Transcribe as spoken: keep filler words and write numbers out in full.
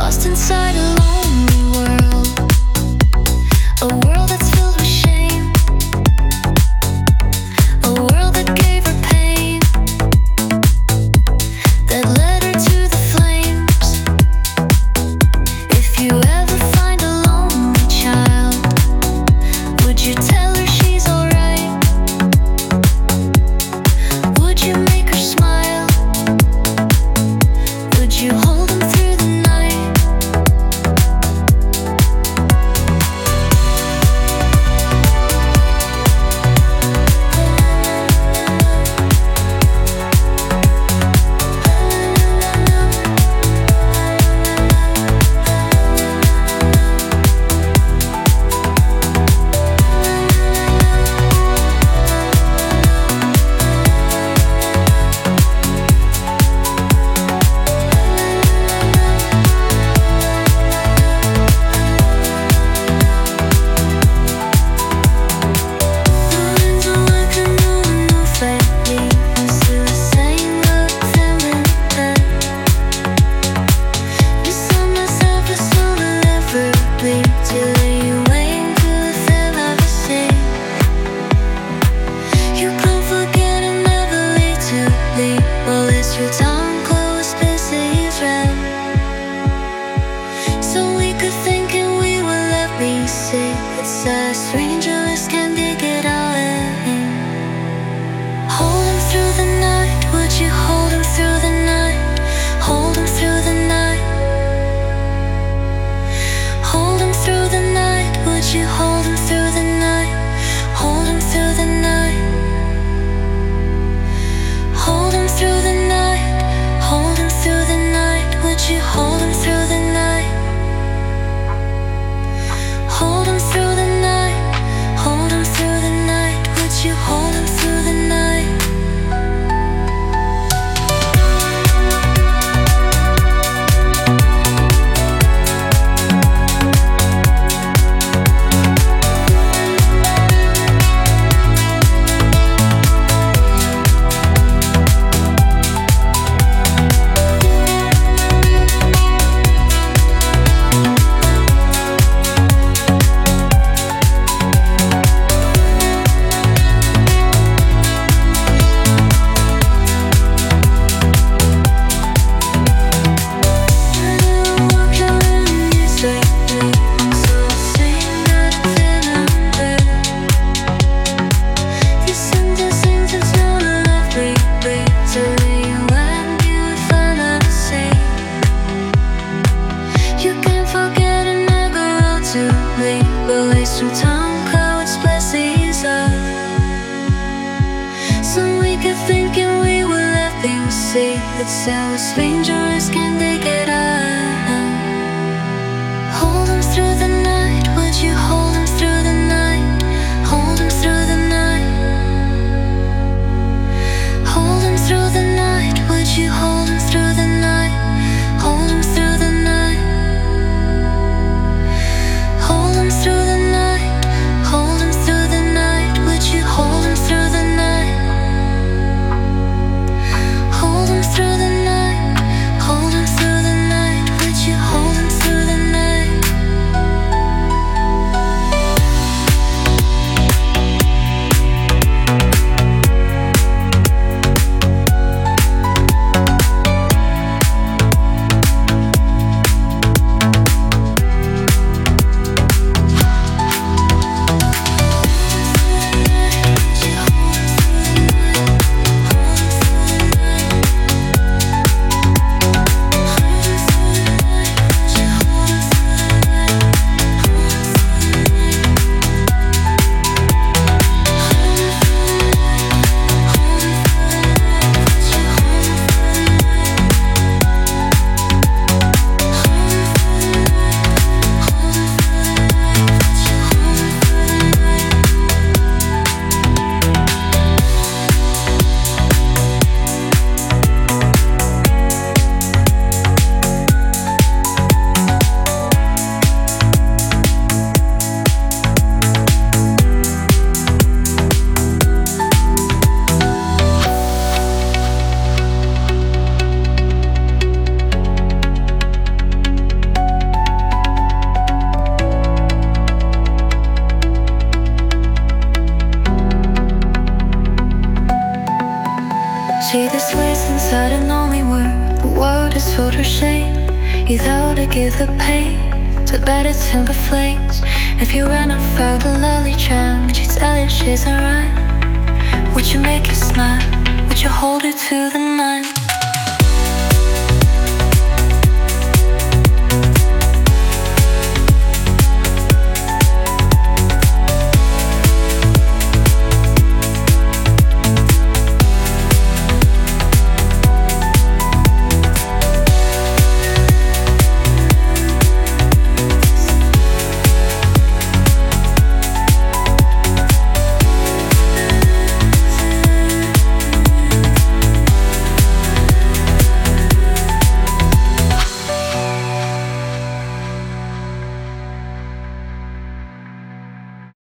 lost inside a lonely world, a world that's filled with shame, a world that gave her pain, that led her to the flames. If you ever find a lonely child, would you tell her she's alright? Would you make her smile? Would you hold him through the night? Your tongue closed, busy red, so we could think and we will let me see. It's a stranger as can dig it all in. Hold him through the night, would you hold him through the night? Hold him through the night. Hold him through the night, would you hold him through the night? Hold him through the night. Hold him through the night. Hold him through the night, would you hold him through the night? Hold him through the night. Hold him through the night, would you hold him through the night? Some tongue clouds, blessings up, so we could think and we will let things see. It's so strangers can they get up? Hold him through the night, would you hold him through the night? Hold him through the night. Hold him through the night, would you hold him through the night? Hold him through the night. Hold him through the night. Hold him through the night, would you hold him through the night? Hold him through the night. Hold him through the night. See this waste inside an only word. The world is full of shame. Either to give the pain, to let it simple flames. If you ran up for the lovely charm, would you tell her she's alright? Would you make her smile? Would you hold her to the night?